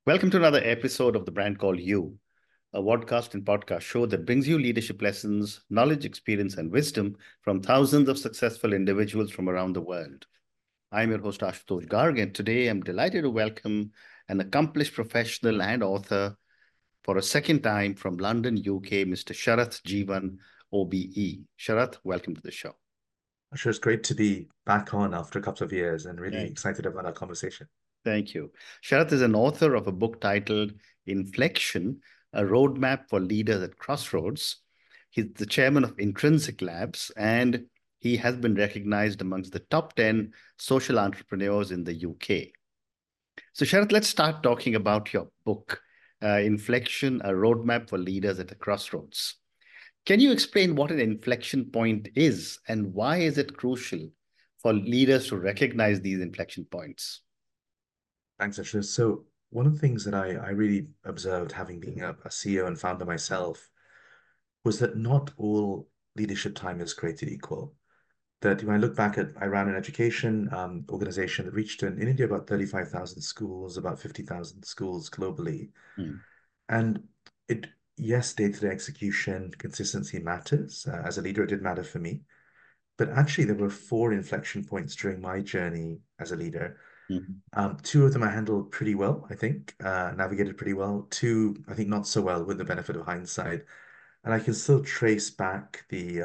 Welcome to another episode of The Brand Called You, a podcast and podcast show that brings you leadership lessons, knowledge, experience, and wisdom from thousands of successful individuals from around the world. I'm your host, Ashutosh Garg, and today I'm delighted to welcome an accomplished professional and author for a second time from London, UK, Mr. Sharath Jeevan, OBE. Sharath, welcome to the show. Sure, it's great to be back on after a couple of years and really Thank you. excited about our conversation. Thank you. Sharath is an author of a book titled Inflection, a roadmap for leaders at crossroads. He's the chairman of Intrinsic Labs, and he has been recognized amongst the top 10 social entrepreneurs in the UK. So, Sharath, let's start talking about your book, Inflection, a roadmap for leaders at a crossroads. Can you explain what an inflection point is and why is it crucial for leaders to recognize these inflection points? Thanks, Asher. So one of the things that I really observed having been a CEO and founder myself was that not all leadership time is created equal. That when I look back at, I ran an education organization that reached in India about 35,000 schools, about 50,000 schools globally. Hmm. And it, yes, day-to-day execution, consistency matters. As a leader, it did matter for me. But actually, there were four inflection points during my journey as a leader. Mhm. Two of them I handled pretty well, I think, navigated pretty well. Two, I think, not so well with the benefit of hindsight. And I can still trace back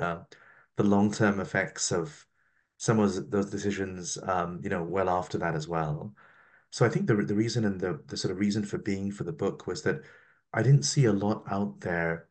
the long-term effects of some of those decisions, well after that as well. So I think the reason and the sort of reason for being for the book was that I didn't see a lot out there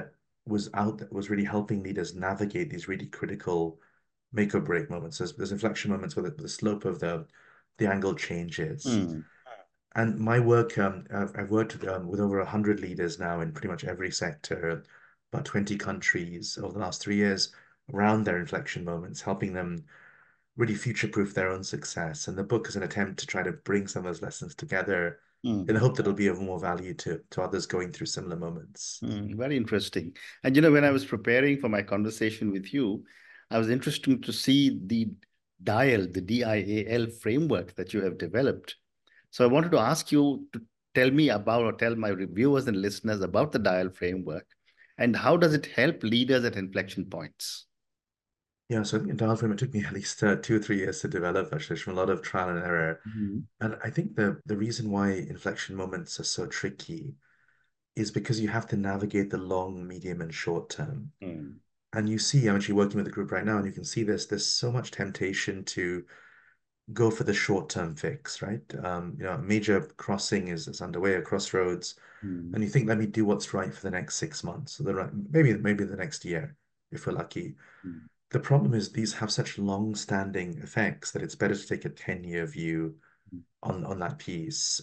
that was really helping leaders navigate these really critical make or break moments. There's inflection moments where the slope of the angle changes. Hmm. And my work, I've worked with over 100 leaders now in pretty much every sector, about 20 countries over the last 3 years around their inflection moments, helping them really future-proof their own success. And the book is an attempt to try to bring some of those lessons together in Hmm. the hope that it'll be of more value to others going through similar moments. Very interesting. And when I was preparing for my conversation with you, I was interested to see the DIAL, the DIAL framework that you have developed. So I wanted to ask you to tell me about, or tell my reviewers and listeners about the DIAL framework and how does it help leaders at inflection points? Yeah, so I think in Dialframe, it took me at least 2 or 3 years to develop, actually, from a lot of trial and error. Mhm. And I think the reason why inflection moments are so tricky is because you have to navigate the long, medium, and short term. Mm. And you see, I'm actually working with a group right now, and you can see there's so much temptation to go for the short-term fix, right? A major crossing is underway, a crossroads, Mm. and you think, let me do what's right for the next 6 months, so maybe the next year, if we're lucky. Mm. The problem is these have such long-standing effects that it's better to take a 10-year view on that piece.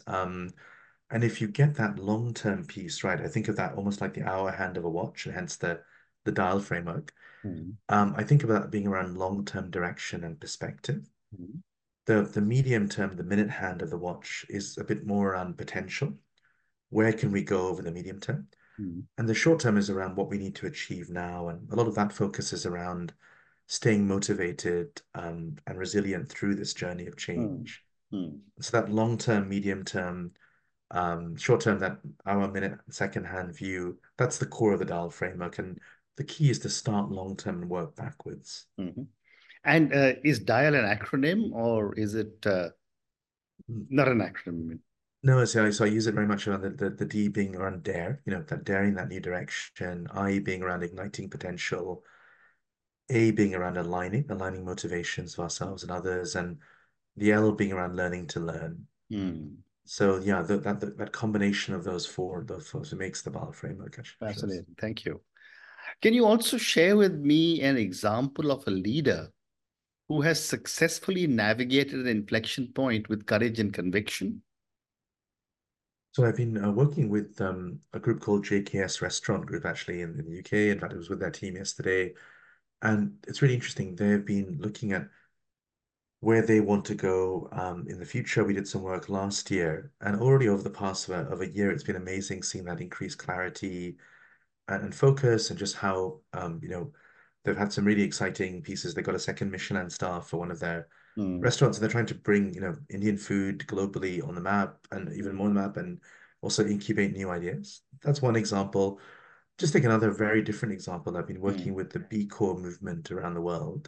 And if you get that long-term piece right, I think of that almost like the hour hand of a watch, and hence the dial framework. Mm. I think about it being around long-term direction and perspective. Mm. The medium term, the minute hand of the watch is a bit more around potential. Where can we go over the medium term? Mm. And the short term is around what we need to achieve now. And a lot of that focuses around staying motivated and resilient through this journey of Mm. change. Mm. So that long term, medium term, short term, that hour, minute, second hand view, that's the core of the dial framework. And the key is to start long term and work backwards. Mhm. And is DIAL an acronym or is it Mm. not an acronym? No, so I use it very much around the D being around dare, that daring that new direction, I being around igniting potential, A being around aligning motivations of ourselves and others, and the L being around learning to learn. Mm. So yeah, that combination of those makes the BAL framework actually. Fascinating. Thank you. Can you also share with me an example of a leader who has successfully navigated an inflection point with courage and conviction? So I've been working with a group called JKS Restaurant Group actually in the UK. In fact, I was with their team yesterday, and it's really interesting. They've been looking at where they want to go in the future. We did some work last year, and already over the past of a year, it's been amazing seeing that increased clarity and focus, and just how they've had some really exciting pieces. They got a second Michelin star for one of their Mm. restaurants, and they're trying to bring Indian food globally on the map and even more on the map. And also incubate new ideas. That's one example. Just take another very different example. I've been working Mm, with the B Corp movement around the world.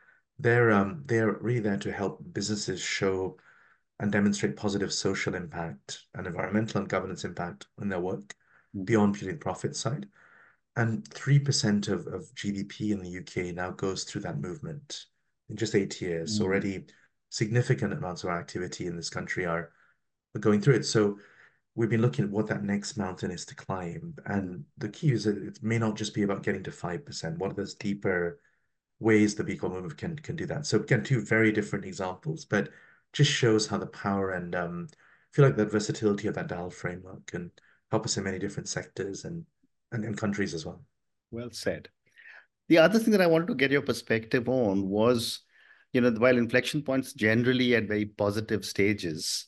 They're really there to help businesses show and demonstrate positive social impact and environmental and governance impact in their work mm, beyond purely the profit side. And 3% of GDP in the UK now goes through that movement in just 8 years. So mm, already significant amounts of activity in this country are going through it. So we've been looking at what that next mountain is to climb. mm. And the key is that it may not just be about getting to 5%. What are those deeper ways the B Corp movement can do that? So again, two very different examples, but just shows how the power and I feel like the versatility of that dial framework can help us in many different sectors and countries as well. Well said. The other thing that I wanted to get your perspective on was, while inflection points generally at very positive stages,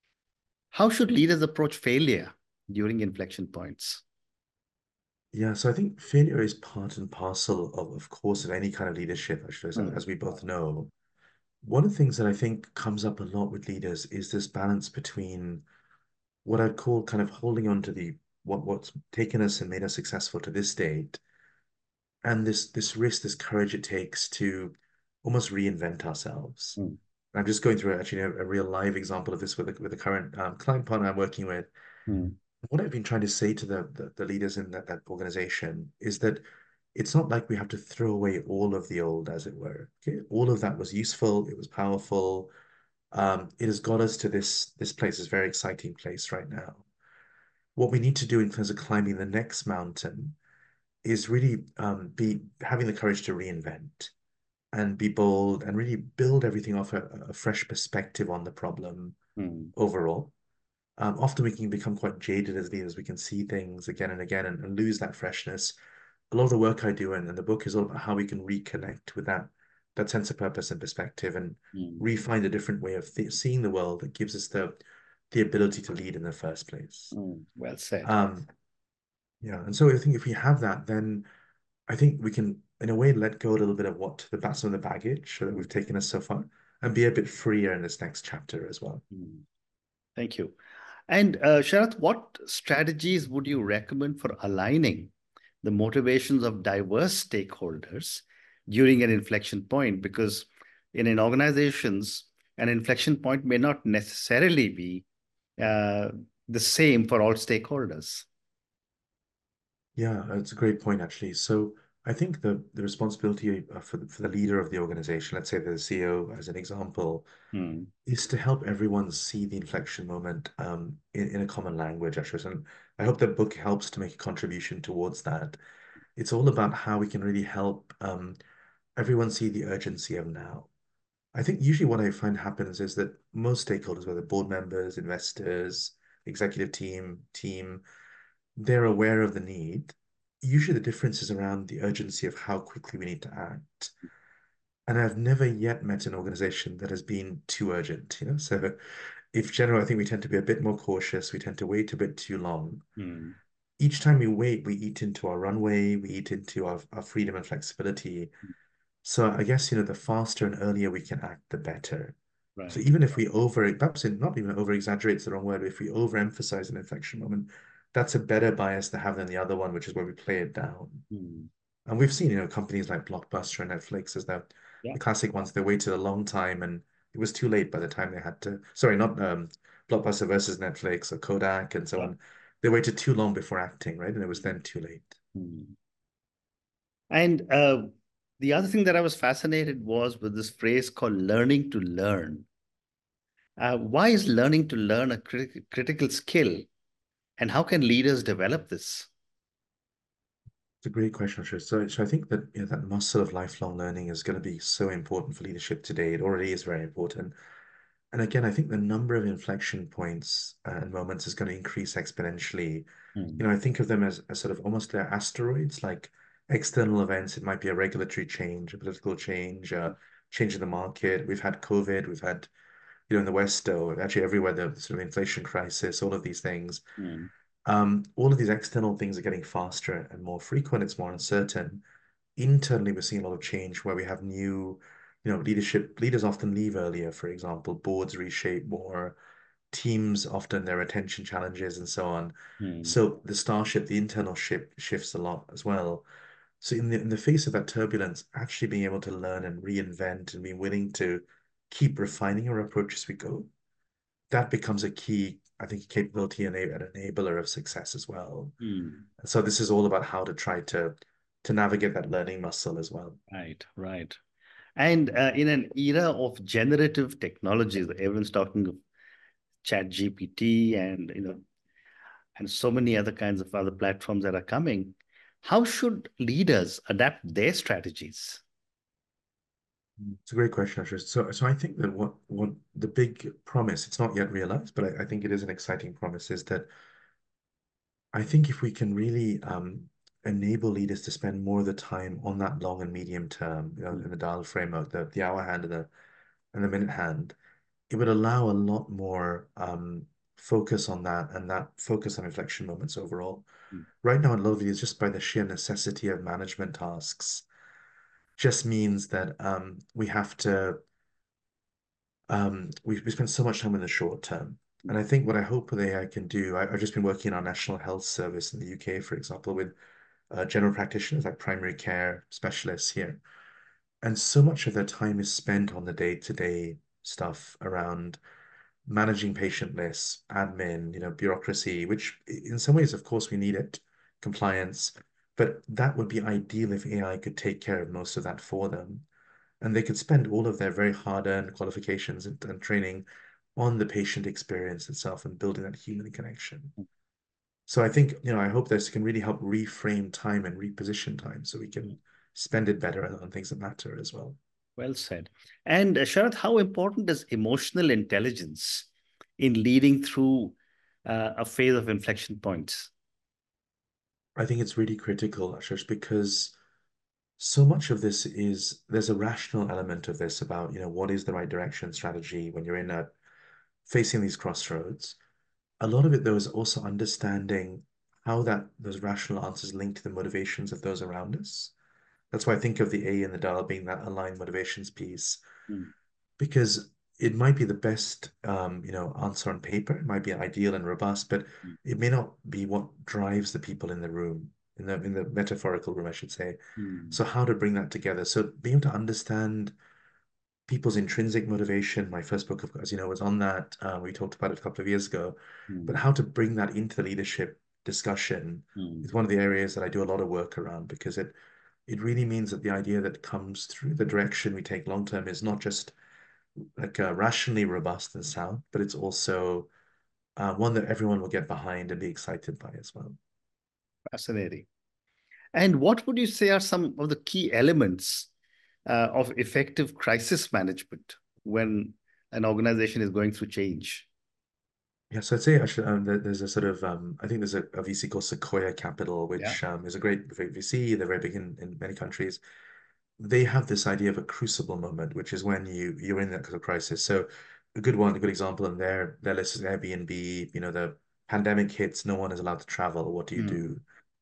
how should leaders approach failure during inflection points? Yeah, so I think failure is part and parcel of course, of any kind of leadership, actually, Mm, as we both know. One of the things that I think comes up a lot with leaders is this balance between what I'd call kind of holding on to the what's taken us and made us successful to this date, and this risk, this courage it takes to almost reinvent ourselves. mm, I'm just going through actually a real live example of this with a current client partner I'm working with. mm, What I've been trying to say to the leaders in that organization is that it's not like we have to throw away all of the old, as it were. Okay, all of that was useful, it was powerful. It has got us to this place, this very exciting place right now. What we need to do in terms of climbing the next mountain is really be having the courage to reinvent and be bold and really build everything off a fresh perspective on the problem mm, overall. Often we can become quite jaded as leaders. We can see things again and again and lose that freshness. A lot of the work I do and the book is all about how we can reconnect with that sense of purpose and perspective and mm, re-find a different way of seeing the world that gives us the ability to lead in the first place. mm. Well said. Um, yeah, and so I think if we have that, then I think we can, in a way, let go a little bit of some of the baggage that Mm, we've taken us so far and be a bit freer in this next chapter as well. mm. Thank you. And Sharath, what strategies would you recommend for aligning the motivations of diverse stakeholders during an inflection point? Because in organizations, an inflection point may not necessarily be uh, the same for all stakeholders. Yeah, it's a great point actually. So I think the responsibility for the leader of the organization, let's say the CEO as an example, Hmm, is to help everyone see the inflection moment in a common language, actually. And I hope the book helps to make a contribution towards that. It's all about how we can really help everyone see the urgency of now. I think usually what I find happens is that most stakeholders, whether board members, investors, executive team, they're aware of the need. Usually the difference is around the urgency of how quickly we need to act. And I've never yet met an organization that has been too urgent. So if general, I think we tend to be a bit more cautious. We tend to wait a bit too long. hmm, Each time we wait, we eat into our runway, we eat into our freedom and flexibility. So I guess, the faster and earlier we can act, the better. So right. even if we perhaps not even over exaggerate is the wrong word, if we overemphasize an inflection moment, that's a better bias to have than the other one, which is where we play it down. Hmm, And we've seen, companies like Blockbuster and Netflix as yeah. the classic ones. They waited a long time and it was too late by the time they had to, sorry, not Blockbuster versus Netflix or Kodak and so Yeah. on. They waited too long before acting, right? And it was then too late. Hmm. And the other thing that I was fascinated was with this phrase called learning to learn. Why is learning to learn a critical skill, and how can leaders develop this? It's a great question, Trish. So I think that that muscle of lifelong learning is going to be so important for leadership today. It already is very important. And again, I think the number of inflection points and moments is going to increase exponentially. Hmm, I think of them as sort of almost they're asteroids, like external events. It might be a regulatory change, a political change, change in the market. We've had COVID, we've had, in the West, or actually everywhere, the sort of inflation crisis, all of these things. hmm, All of these external things are getting faster and more frequent. It's more uncertain. Internally, we're seeing a lot of change where we have new, leadership. Leaders often leave earlier, for example, boards reshape more. teams often their attention challenges and so on. Mm, So the starship, the internal ship shifts a lot as well. So in the face of that turbulence, actually being able to learn and reinvent and be willing to keep refining our approach as we go, that becomes a key, I think, capability and an enabler of success as well. mm. And so this is all about how to try to navigate that learning muscle as well. Right, right. And in an era of generative technologies, everyone's talking of Chat GPT and and so many other kinds of other platforms that are coming. How should leaders adapt their strategies? It's a great question, Asher. So I think that what the big promise, it's not yet realized, but I think it is an exciting promise, is that I think if we can really enable leaders to spend more of the time on that long and medium term, Mm, in the dial framework, the hour hand and the minute hand, it would allow a lot more focus on that and that focus on inflection moments overall. mm, Right now, a lot of it is just by the sheer necessity of management tasks, just means that we have to we spend so much time in the short term. mm, And I think what I hope that AI can do, I've just been working in our National Health Service in the UK, for example, with general practitioners like primary care specialists here. And so much of their time is spent on the day-to-day stuff around managing patient lists, admin, bureaucracy, which in some ways, of course, we need it, compliance, but that would be ideal if AI could take care of most of that for them. And they could spend all of their very hard-earned qualifications and training on the patient experience itself and building that human connection. So I think, I hope this can really help reframe time and reposition time so we mm. can spend it better on things that matter as well. Well said. And Sharath, how important is emotional intelligence in leading through a phase of inflection points? I think it's really critical, Ashish, because so much of this is there's a rational element of this about, what is the right direction strategy when you're in a facing these crossroads. A lot of it, though, is also understanding how that those rational answers link to the motivations of those around us. That's why I think of the A and the dial being that aligned motivations piece, Mm, because it might be the best, answer on paper. It might be ideal and robust, but mm, it may not be what drives the people in the room, in the metaphorical room, I should say. mm, So how to bring that together? So being able to understand people's intrinsic motivation. My first book, of course, was on that. We talked about it a couple of years ago, but mm, how to bring that into the leadership discussion mm. is one of the areas that I do a lot of work around because it really means that the idea that comes through the direction we take long term is not just like rationally robust and sound, but it's also one that everyone will get behind and be excited by as well. Fascinating. And what would you say are some of the key elements of effective crisis management when an organization is going through change? Yeah, so I'd say actually there's a sort of I think there's a VC called Sequoia Capital, Yeah. which is a great VC. They're very big in many countries. They have this idea of a crucible moment, which is when you're in that kind of crisis. So a good example in their list is Airbnb. The pandemic hits, no one is allowed to travel. What do you Mm, do?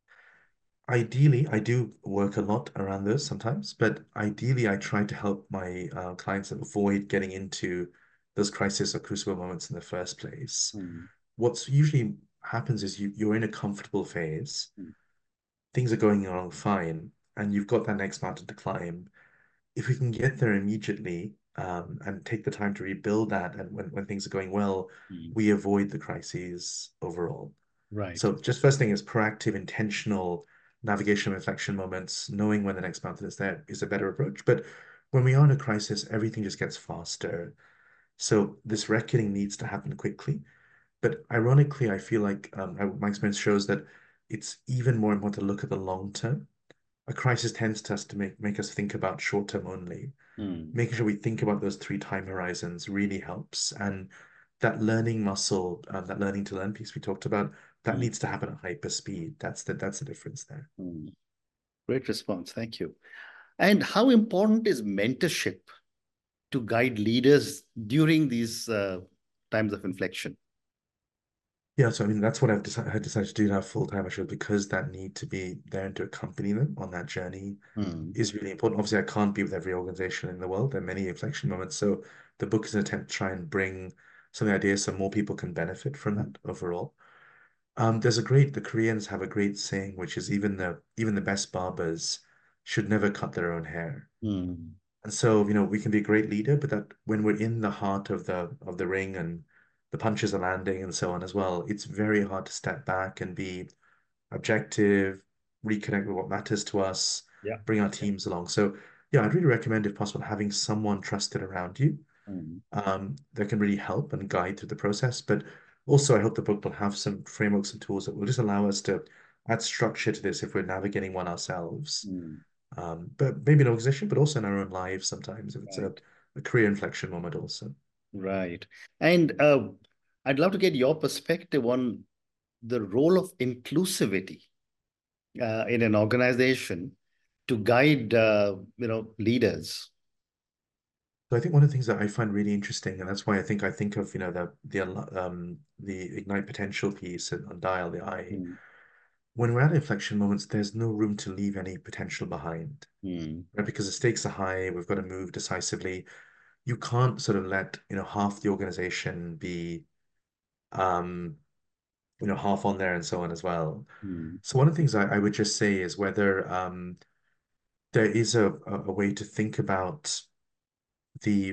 Ideally, I do work a lot around this sometimes, but ideally, I try to help my clients avoid getting into those crisis or crucible moments in the first place. mm, What's usually happens is you're in a comfortable phase, mm, things are going along fine, and you've got that next mountain to climb. If we can get there immediately and take the time to rebuild that, and when things are going well, mm. we avoid the crises overall. Right. So just first thing is proactive, intentional navigation of inflection moments, knowing when the next mountain is there is a better approach. But when we are in a crisis, everything just gets faster. So this reckoning needs to happen quickly. But ironically, I feel like my experience shows that it's even more important to look at the long term. A crisis tends to us to make us think about short term only. Mm, Making sure we think about those three time horizons really helps. And that learning muscle, that learning to learn piece we talked about, that mm, needs to happen at hyper speed. That's the difference there. mm. Great response. Thank you. And how important is mentorship to guide leaders during these times of inflection? Yeah, so I mean that's what had decided to do now full time actually because that need to be there and to accompany them on that journey Mm, is really important. Obviously, I can't be with every organization in the world. There are many inflection moments. So the book is an attempt to try and bring some of the ideas so more people can benefit from Mm. that overall. The Koreans have a great saying, which is even the best barbers should never cut their own hair. Mm. And so, we can be a great leader, but that when we're in the heart of the ring and the punches are landing and so on as well, it's very hard to step back and be objective, reconnect with what matters to us, Yeah. bring our teams along. So, yeah, I'd really recommend, if possible, having someone trusted around you Mm. that can really help and guide through the process. But also, I hope the book will have some frameworks and tools that will just allow us to add structure to this if we're navigating one ourselves. Mm. But maybe an organization, but also in our own lives sometimes, if it's a, Right. a career inflection moment also. Right. And I'd love to get your perspective on the role of inclusivity in an organization to guide, leaders. So I think one of the things that I find really interesting, and that's why I think of, the Ignite Potential piece on Dial the I. Mm. When we're at inflection moments, there's no room to leave any potential behind, Mm. right? Because the stakes are high, we've got to move decisively. You can't sort of let, half the organization be, um, half on there and so on as well. Mm. So one of the things I would just say is whether there is a way to think about the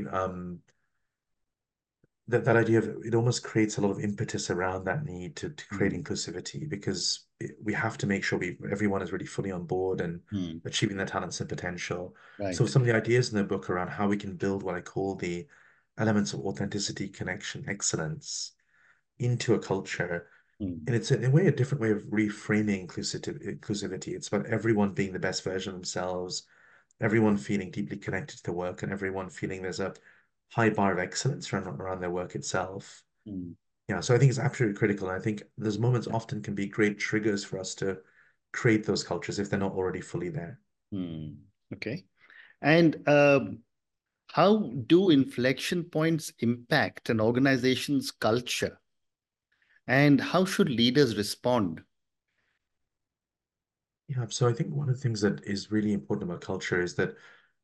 that idea of it almost creates a lot of impetus around that need to create Mm. inclusivity because we have to make sure everyone is really fully on board and Mm. achieving their talents and potential. So Right. some of the ideas in the book around how we can build what I call the elements of authenticity, connection, excellence into a culture. Mm. And it's in a way a different way of reframing inclusivity. It's about everyone being the best version of themselves, everyone feeling deeply connected to the work, and everyone feeling there's a high bar of excellence around their work itself. Mm. Yeah, so I think it's absolutely critical. And I think those moments often can be great triggers for us to create those cultures if they're not already fully there. Mm. Okay. And how do inflection points impact an organization's culture? And how should leaders respond? Yeah, so I think one of the things that is really important about culture is that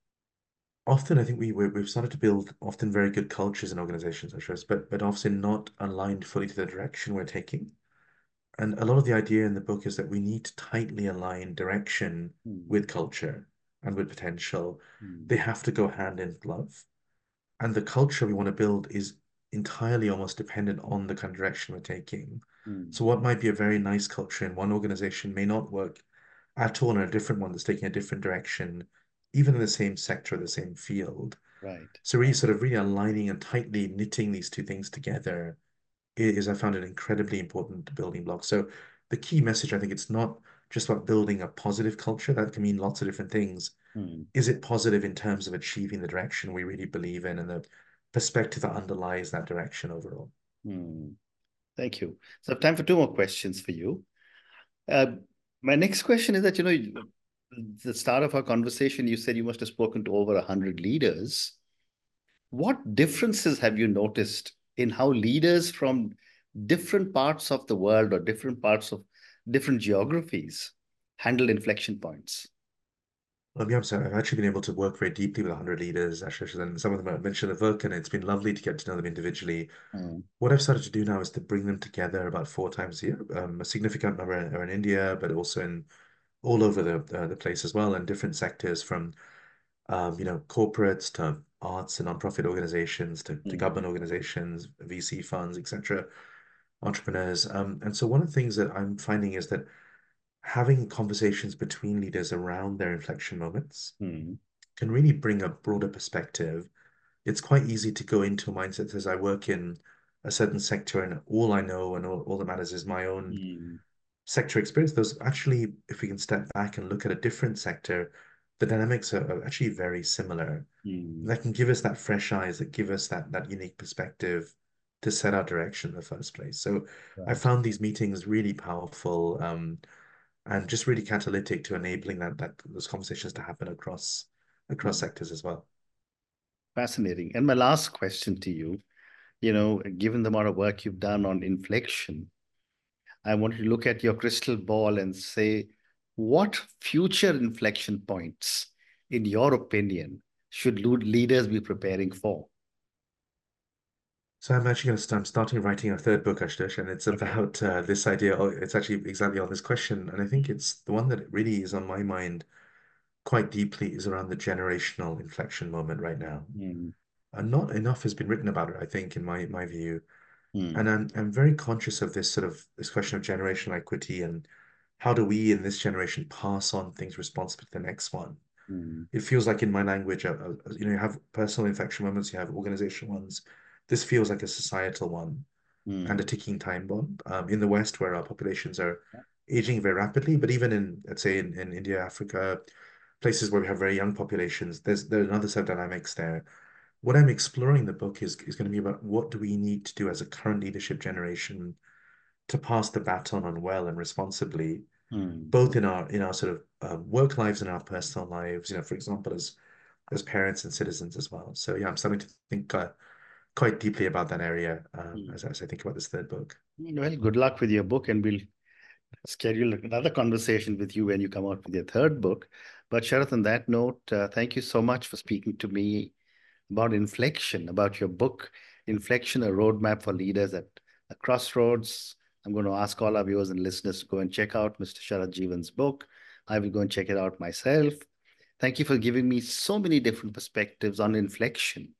often I think we've started to build often very good cultures in organizations, such as, but often not aligned fully to the direction we're taking. And a lot of the idea in the book is that we need to tightly align direction Mm. with culture and with potential. Mm. They have to go hand in glove. And the culture we want to build is entirely almost dependent on the kind of direction we're taking. Mm. So what might be a very nice culture in one organization may not work at all in a different one that's taking a different direction, even in the same sector, the same field. Right. So really sort of really aligning and tightly knitting these two things together is I found an incredibly important building block. So the key message, I think it's not just about building a positive culture. That can mean lots of different things. Mm. Is it positive in terms of achieving the direction we really believe in and the perspective that underlies that direction overall? Mm. Thank you. So I have time for two more questions for you. Uh, my next question is that, the start of our conversation, you said you must have spoken to over 100 leaders. What differences have you noticed in how leaders from different parts of the world or different parts of different geographies handle inflection points? Yeah, so I've actually been able to work very deeply with 100 leaders, actually, and some of them I mentioned in the book, and it's been lovely to get to know them individually. Mm. What I've started to do now is to bring them together about 4 times a year. A significant number are in India, but also in all over the place as well, in different sectors from corporates to arts and nonprofit organizations to Mm. government organizations, VC funds, etc., entrepreneurs. And so one of the things that I'm finding is that having conversations between leaders around their inflection moments Mm. can really bring a broader perspective. It's quite easy to go into a mindset that says, I work in a certain sector and all I know and all that matters is my own Mm. sector experience. Those actually, if we can step back and look at a different sector, the dynamics are actually very similar. And Mm. that can give us that fresh eyes, that give us that unique perspective to set our direction in the first place. So I Right. found these meetings really powerful, and just really catalytic to enabling that those conversations to happen across Mm. sectors as well. Fascinating. And my last question to you, given the amount of work you've done on inflection, I want you to look at your crystal ball and say, what future inflection points, in your opinion, should leaders be preparing for? So I'm starting writing a third book, Ashdus, and it's Okay. about this idea. Oh, it's actually exactly on this question, and I think it's the one that really is on my mind quite deeply is around the generational inflection moment right now. Mm, And not enough has been written about it, I think, in my view. And mm, I'm very conscious of this question of generational equity and how do we in this generation pass on things responsibly to the next one. mm, It feels like in my language, you have personal inflection moments, you have organizational ones. This feels like a societal one and a mm, ticking time bomb in the West, where our populations are aging very rapidly. But even in, let's say, in India, Africa, places where we have very young populations, there's another set of dynamics there. What I'm exploring in the book is going to be about what do we need to do as a current leadership generation to pass the baton on well and responsibly, mm. both in our sort of work lives and our personal lives. For example, as parents and citizens as well. So yeah, I'm starting to think quite deeply about that area Mm. as I think about this third book. Well, good luck with your book, and we'll schedule another conversation with you when you come out with your third book. But Sharath, on that note, thank you so much for speaking to me about Inflection, about your book, Inflection, a roadmap for leaders at a crossroads. I'm going to ask all our viewers and listeners to go and check out Mr. Sharath Jivan's book. I will go and check it out myself. Thank you for giving me so many different perspectives on inflection.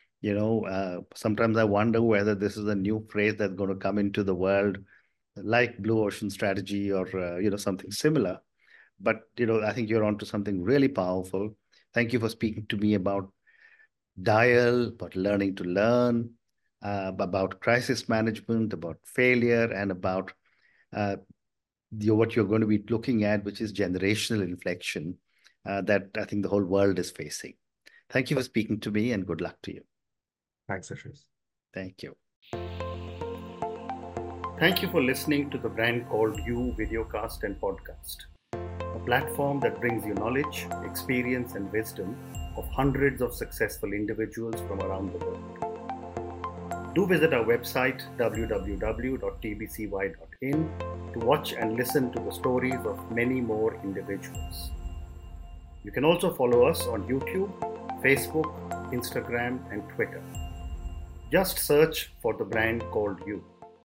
Sometimes I wonder whether this is a new phrase that's going to come into the world, like blue ocean strategy or something similar. But I think you're onto something really powerful. Thank you for speaking to me about dial, about learning to learn, about crisis management, about failure, and about uh, what you're going to be looking at, which is generational inflection that I think the whole world is facing. Thank you for speaking to me, and good luck to you. Thanks, Ashish. Thank you. Thank you for listening to the Brand Called You videocast and podcast, a platform that brings you knowledge, experience, and wisdom of hundreds of successful individuals from around the world. Do visit our website www.tbcy.in to watch and listen to the stories of many more individuals. You can also follow us on YouTube, Facebook, Instagram, and Twitter. Just search for the Brand Called You.